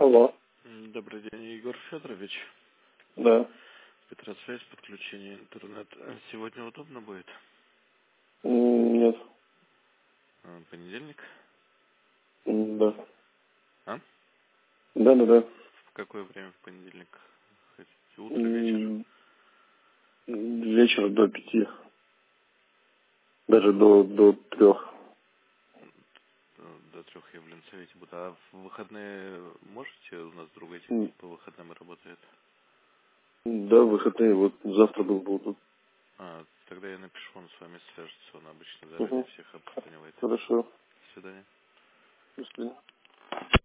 Алло. Добрый день, Егор Федорович. Да. Петросвязь, подключение интернет. Сегодня удобно будет? Нет. Понедельник? Да. А? Да. В какое время в понедельник? Хотите утро, вечер? Вечер до 5. Даже до 3. До 3 я в Ленсовете буду. А в выходные можете? У нас другой М, техник по выходным работает. Да, выходные. Вот завтра будут. Тогда я напишу, он с вами свяжется. Он обычно заранее Угу. всех обзванивает. Хорошо. До свидания. До свидания.